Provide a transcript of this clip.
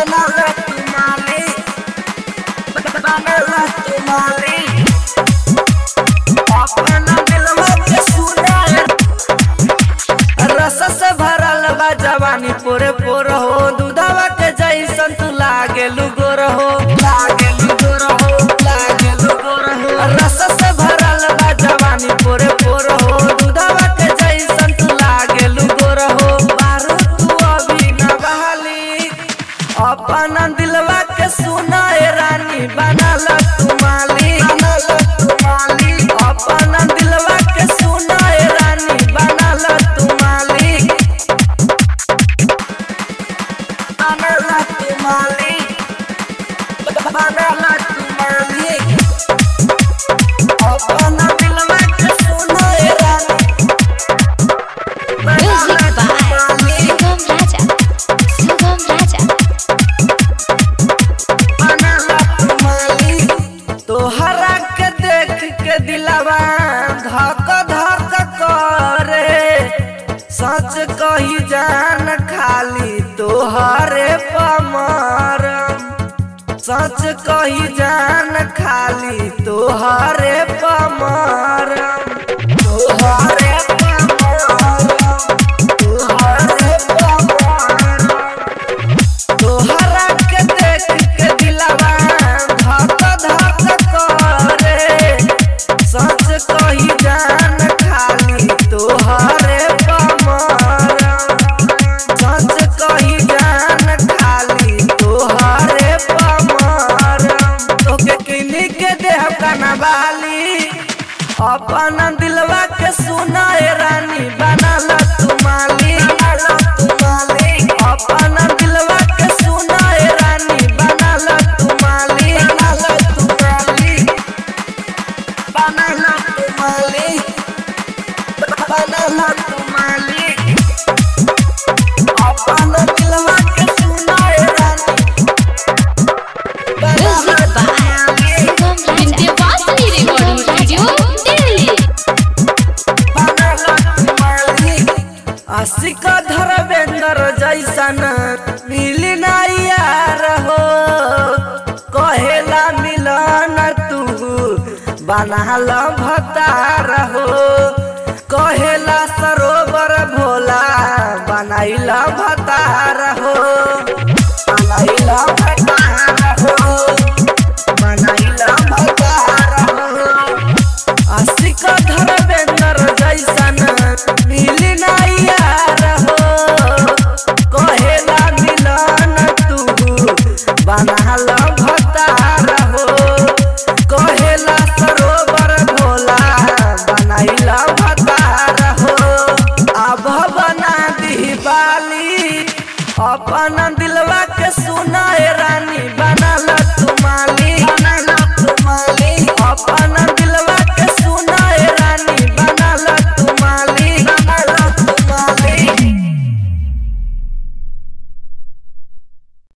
जवानी पोरे पोर हो दूधवा के जैसन तू लागे लुगोर हो रस से भरल बा जवानी पोरे पोर हो दूधवा के जैसन तू लागे लुगोर हो बारू तू अभी न बहाली अपन दिलवा के सुना रानी बनल तू माली अपन दिलवा के सुना रानी बनल तू माली तोहरा के देख के दिलवा धक धक करे सच कही जान खाली तोहरे पमरम सच कही जान खाली तोहरे पमरम तोहरा के देख के दिलवा धक धक करे सच कही जान खाली तोहरे पमरम सच कही जान खाली तोहरे पमरम तोके किनी के देह कनवाली अपन दिलवा के सुना रानी बनल तू माली अपन दिलवा के सुना रानी बनल तू माली अपन दिलवा के सुना रानी आशिक धर्मेंद्र जैसन मिली ना यार हो कहेला मिलन तू बनाल भतार हो कहेला सरोवर भोला बनाइल भतार हो आशिक धर्मेंद्र जैसन मिली ना यार हो कहेला मिलन तू बनाल भतार हो कहेला सरोवर भोला बनाइल भतार हो अब बना दी बाली अपन दिलवा के सुना रानी बनल तू माली